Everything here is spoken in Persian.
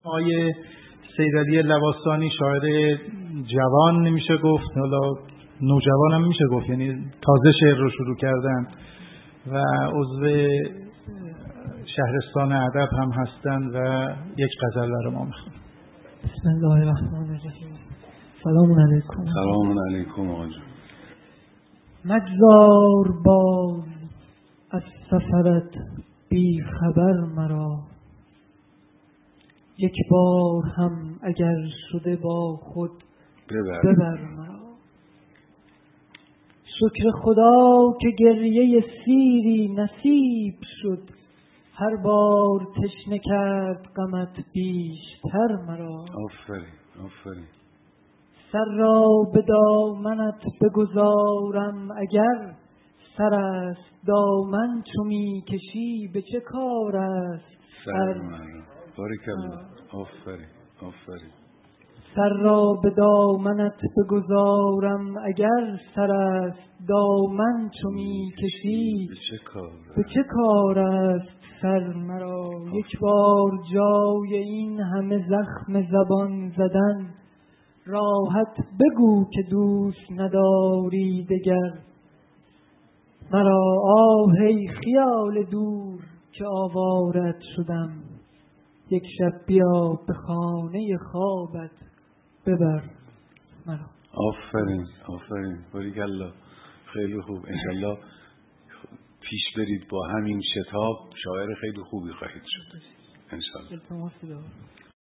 آقای سیدعلی لواسانی شاعر جوان نمیشه گفت، حالا نوجوان هم میشه گفت، یعنی تازه شعر رو شروع کردن و عضو شهرستان ادب هم هستن و یک غزل برای ما میخونن. بسم الله الرحمن الرحیم. سلام علیکم. سلام علیکم آقا جان. مگذار باز از سفرت بی خبر مرا، یک بار هم اگر شده با خود ببر مرا. شکر خدا که گریه سیری نصیب شد، هر بار تشنه کرد غمت بیشتر مرا. آفرین. سر را به دامنت بگذارم اگر، سر است دامن چو می کشی به چه کار است سر مرا. باریکالله. آفرین. سر را به دامنت بگذارم اگر، سر است دامن چو می کشی به چه کار است سر مرا. یک بار جای این همه زخم زبان زدن، راحت بگو که دوست نداری دگر مرا. آه ای خیال دور که آوارت شدم، یک شب بیا به خانه خوابت ببر مرا. آفرین. باریکالله. خیلی خوب. انشالله پیش برید با همین شتاب، شاعر خیلی خوبی خواهید شد انشالله.